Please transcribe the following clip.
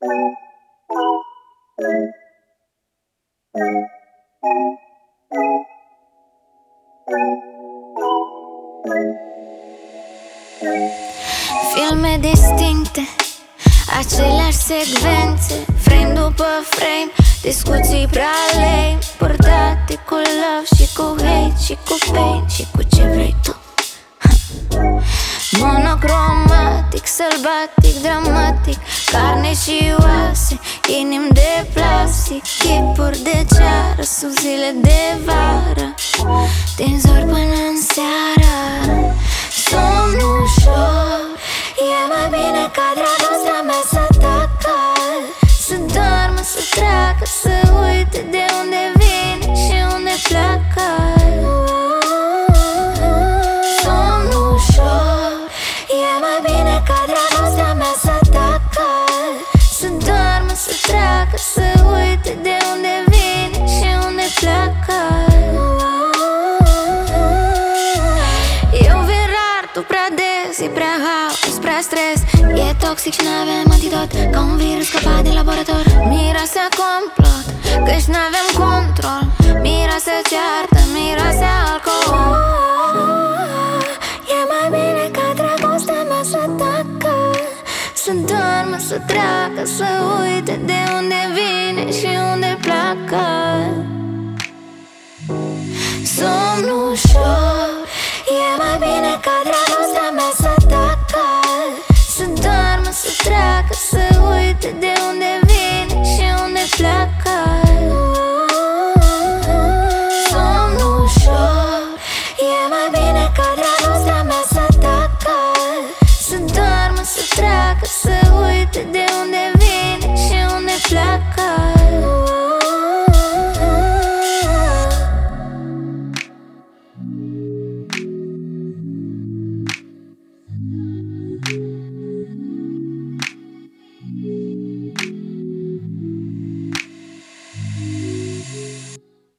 Filme distincte, aceleași secvențe, frame după frame, discuții prea lame, purtate cu love și cu hate și cu pain și cu ce vrei tu. Monocromatic, sălbatic, dramatic, carne și oase, inimi de plastic, chipuri de ceară sub zile de vară, din zori până în seară. Somn ușor, e mai bine ca dragostea mea să tacă, să doarmă, să treacă, să uite de unde vine și unde pleacă. Somn ușor, e mai bine ca dragostea mea să tacă, să doarmă, să treacă, să uite de unde vine și unde pleacă. Eu vin rar, tu prea des, e prea haos, prea stres, e toxic și n-avem antidot, ca un virus scăpat din laborator. Miroase a complot, căci n-avem control, miroase ceartă, miroase alcool. E mai bine ca dragostea mea să tacă, să doarmă, să treacă, să uite de unde vine și unde pleacă. Somn ușor, e mai bine ca dragostea mea să tacă, să doarmă, să treacă, să uite de